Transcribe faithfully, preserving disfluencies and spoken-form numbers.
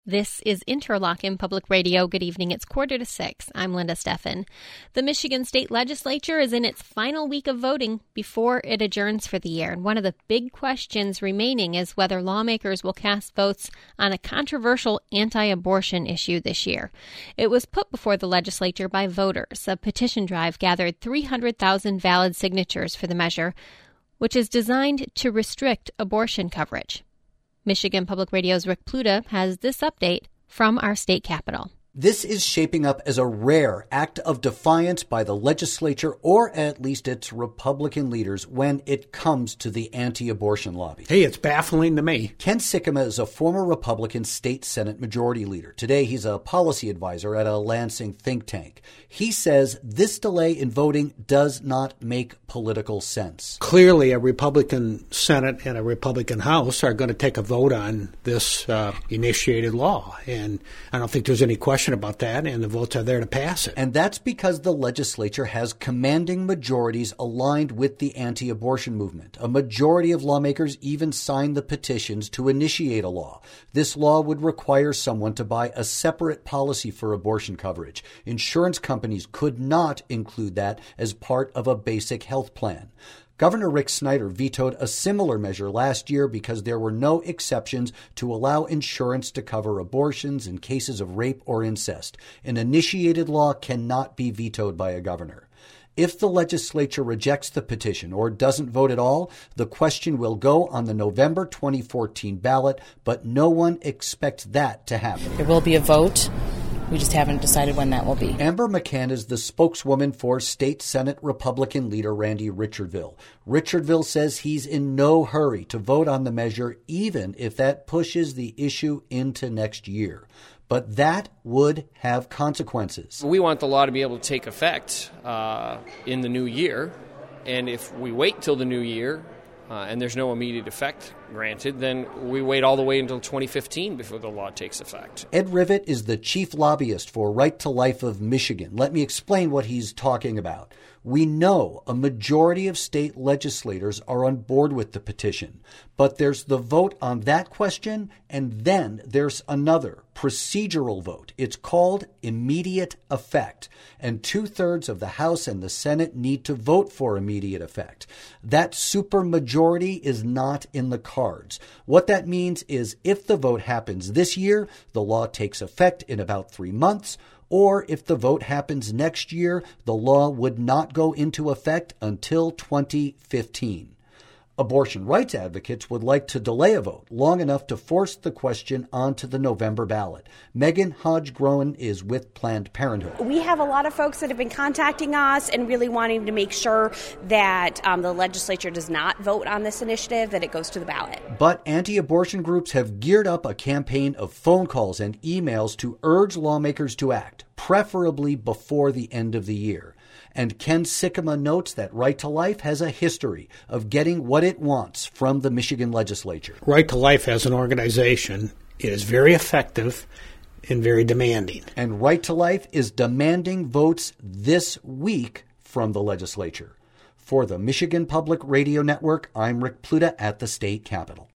This is Interlochen Public Radio. Good evening. It's quarter to six. I'm Linda Steffen. The Michigan State Legislature is in its final week of voting before it adjourns for the year. And one of the big questions remaining is whether lawmakers will cast votes on a controversial anti-abortion issue this year. It was put before the legislature by voters. A petition drive gathered three hundred thousand valid signatures for the measure, which is designed to restrict abortion coverage. Michigan Public Radio's Rick Pluta has this update from our state capitol. This is shaping up as a rare act of defiance by the legislature, or at least its Republican leaders, when it comes to the anti-abortion lobby. Hey, it's baffling to me. Ken Sikkema is a former Republican state Senate majority leader. Today, he's a policy advisor at a Lansing think tank. He says this delay in voting does not make political sense. Clearly, a Republican Senate and a Republican House are going to take a vote on this uh, initiated law. And I don't think there's any question about that, and the votes are there to pass it. And that's because the legislature has commanding majorities aligned with the anti-abortion movement. A majority of lawmakers even signed the petitions to initiate a law. This law would require someone to buy a separate policy for abortion coverage. Insurance companies could not include that as part of a basic health plan. Governor Rick Snyder vetoed a similar measure last year because there were no exceptions to allow insurance to cover abortions in cases of rape or incest. An initiated law cannot be vetoed by a governor. If the legislature rejects the petition or doesn't vote at all, the question will go on the November twenty fourteen ballot, but no one expects that to happen. There will be a vote. We just haven't decided when that will be. Amber McCann is the spokeswoman for State Senate Republican leader Randy Richardville. Richardville says he's in no hurry to vote on the measure, even if that pushes the issue into next year. But that would have consequences. We want the law to be able to take effect uh, in the new year. And if we wait till the new year, Uh, and there's no immediate effect granted, then we wait all the way until twenty fifteen before the law takes effect. Ed Rivett is the chief lobbyist for Right to Life of Michigan. Let me explain what he's talking about. We know a majority of state legislators are on board with the petition, but there's the vote on that question, and then there's another procedural vote. It's called immediate effect, and two-thirds of the House and the Senate need to vote for immediate effect. That supermajority is not in the cards. What that means is if the vote happens this year, the law takes effect in about three months, or if the vote happens next year, the law would not go into effect until twenty fifteen. Abortion rights advocates would like to delay a vote long enough to force the question onto the November ballot. Megan Hodge-Groen is with Planned Parenthood. We have a lot of folks that have been contacting us and really wanting to make sure that um, the legislature does not vote on this initiative, that it goes to the ballot. But anti-abortion groups have geared up a campaign of phone calls and emails to urge lawmakers to act, preferably before the end of the year. And Ken Sikkema notes that Right to Life has a history of getting what it wants from the Michigan legislature. Right to Life as an organization is very effective and very demanding. And Right to Life is demanding votes this week from the legislature. For the Michigan Public Radio Network, I'm Rick Pluta at the state capitol.